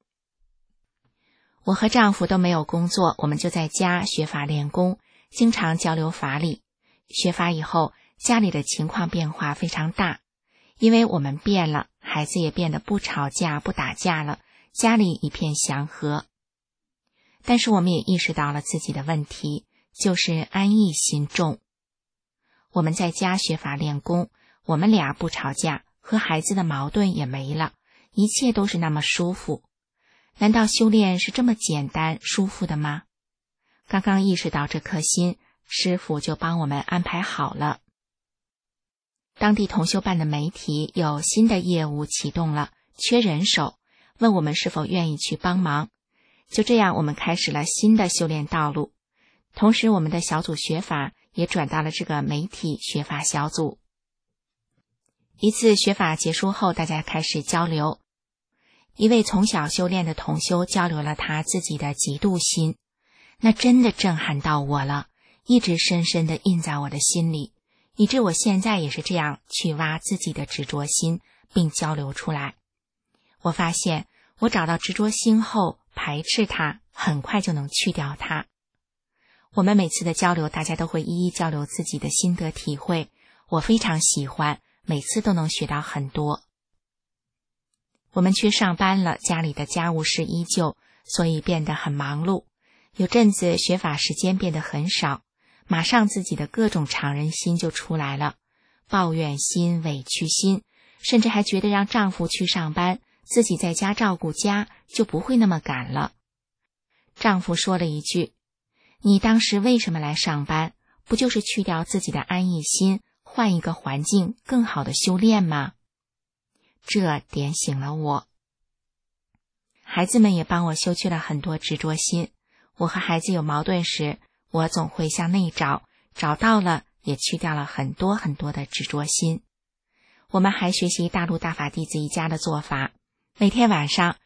我和丈夫都没有工作，我们就在家学法练功，经常交流法理。学法以后，家里的情况变化非常大，因为我们变了，孩子也变得不吵架不打架了，家里一片祥和。但是我们也意识到了自己的问题，就是安逸心重。我们在家学法练功，我们俩不吵架，和孩子的矛盾也没了，一切都是那么舒服。难道修炼是这么简单舒服的吗？刚刚意识到这颗心，师父就帮我们安排好了。当地同修办的媒体有新的业务启动了，缺人手，问我们是否愿意去帮忙。就这样，我们开始了新的修炼道路。同时，我们的小组学法也转到了这个媒体学法小组。一次学法结束后，大家开始交流。一位从小修炼的同修交流了他自己的嫉妒心，那真的震撼到我了，一直深深地印在我的心里，以致我现在也是这样去挖自己的执着心，并交流出来。我发现我找到执着心后，排斥它，很快就能去掉它。我们每次的交流，大家都会一一交流自己的心得体会，我非常喜欢，每次都能学到很多。我们去上班了，家里的家务事依旧，所以变得很忙碌。有阵子学法时间变得很少，马上自己的各种常人心就出来了，抱怨心、委屈心，甚至还觉得让丈夫去上班，自己在家照顾家就不会那么赶了。丈夫说了一句，你当时为什么来上班？不就是去掉自己的安逸心，换一个环境，更好的修炼吗？这点醒了我。孩子们也帮我修去了很多执着心。我和孩子有矛盾时，我总会向内找，找到了也去掉了很多很多的执着心。我们还学习大陆大法弟子一家的做法，每天晚上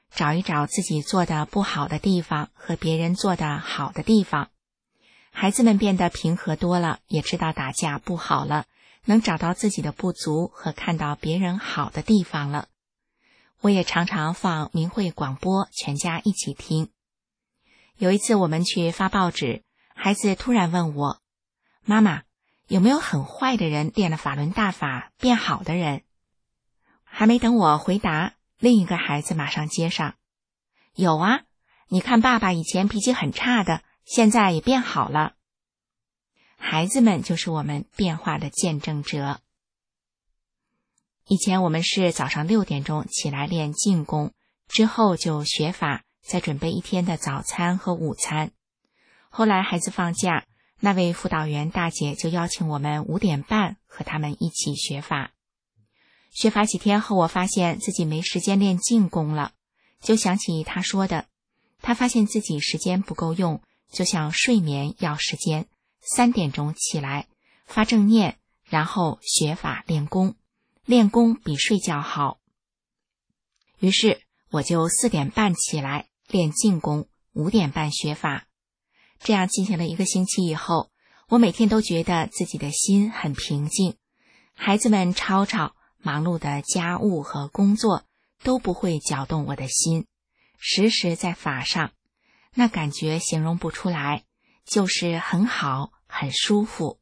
找一找自己做的不好的地方和别人做的好的地方。孩子们变得平和多了，也知道打架不好了，能找到自己的不足和看到别人好的地方了。我也常常放明慧广播，全家一起听。有一次我们去发报纸，孩子突然问我，妈妈，有没有很坏的人练了法轮大法变好的人？还没等我回答，另一个孩子马上接上，有啊，你看爸爸以前脾气很差的，现在也变好了。孩子们就是我们变化的见证者。以前我们是早上6点钟起来练静功，之后就学法，再准备一天的早餐和午餐。后来孩子放假，那位辅导员大姐就邀请我们5点半和他们一起学法。学法几天后，我发现自己没时间练静功了，就想起她说的，她发现自己时间不够用，就像睡眠要时间，3点钟起来发正念，然后学法练功，练功比睡觉好。于是我就4点半起来练静功，5点半学法。这样进行了1个星期以后，我每天都觉得自己的心很平静，孩子们吵吵忙碌的家务和工作都不会搅动我的心，时时在法上，那感觉形容不出来，就是很好，很舒服。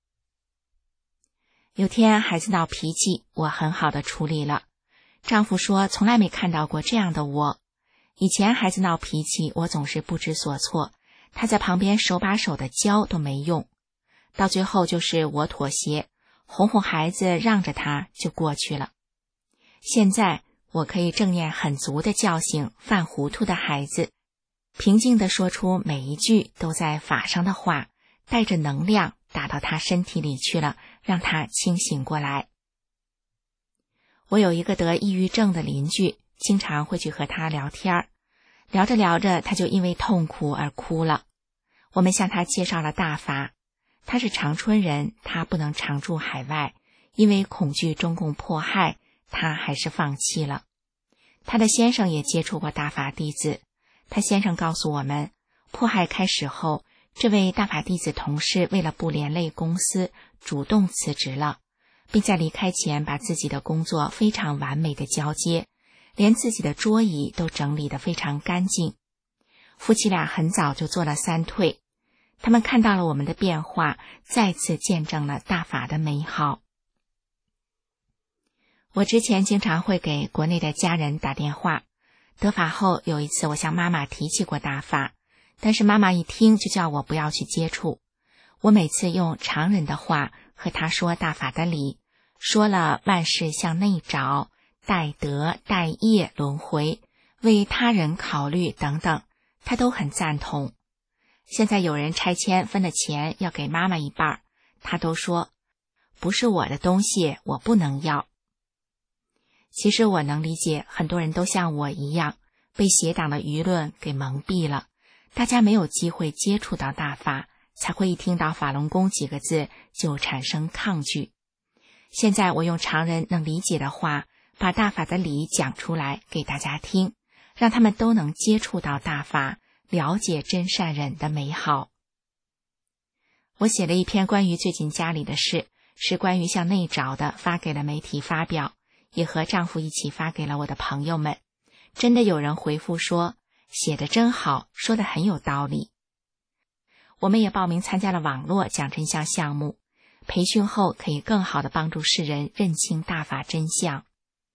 有天孩子闹脾气，我很好的处理了。丈夫说从来没看到过这样的我，以前孩子闹脾气，我总是不知所措，他在旁边手把手的教都没用，到最后就是我妥协，哄哄孩子，让着他就过去了。现在我可以正念很足的叫醒犯糊涂的孩子，平静地说出每一句都在法上的话，带着能量打到他身体里去了，让他清醒过来。我有一个得抑郁症的邻居，经常会去和他聊天，聊着聊着他就因为痛苦而哭了。我们向他介绍了大法，他是长春人，他不能常驻海外，因为恐惧中共迫害，他还是放弃了。他的先生也接触过大法弟子，他先生告诉我们，迫害开始后，这位大法弟子同事为了不连累公司，主动辞职了，并在离开前把自己的工作非常完美的交接，连自己的桌椅都整理得非常干净。夫妻俩很早就做了3退，他们看到了我们的变化，再次见证了大法的美好。我之前经常会给国内的家人打电话，得法后有一次我向妈妈提起过大法，但是妈妈一听就叫我不要去接触。我每次用常人的话和她说大法的理，说了万事向内找，待德待业轮回，为他人考虑等等，她都很赞同。现在有人拆迁分了钱要给妈妈一半，她都说不是我的东西，我不能要。其实我能理解，很多人都像我一样被邪党的舆论给蒙蔽了，大家没有机会接触到大法，才会一听到法轮功几个字就产生抗拒。现在我用常人能理解的话，把大法的理讲出来给大家听，让他们都能接触到大法，了解真善忍的美好。我写了一篇关于最近家里的事，是关于向内找的，发给了媒体发表，也和丈夫一起发给了我的朋友们。真的有人回复说，写得真好，说得很有道理。我们也报名参加了网络讲真相项目，培训后可以更好地帮助世人认清大法真相。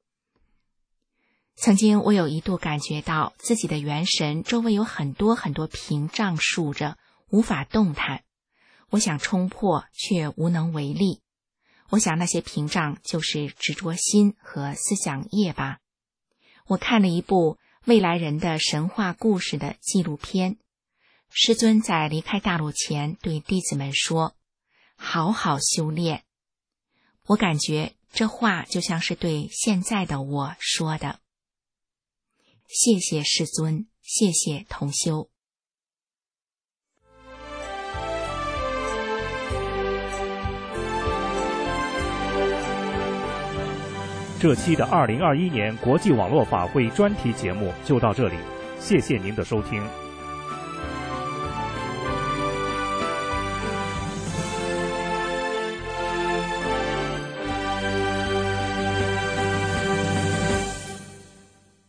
曾经我有一度感觉到自己的元神周围有很多很多屏障竖着，无法动弹，我想冲破却无能为力。我想那些屏障就是执着心和思想业吧。我看了一部未来人的神话故事的纪录片，师尊在离开大陆前对弟子们说，好好修炼。我感觉这话就像是对现在的我说的。谢谢师尊，谢谢同修。 这期的2021年国际网络法会专题节目就到这里，谢谢您的收听。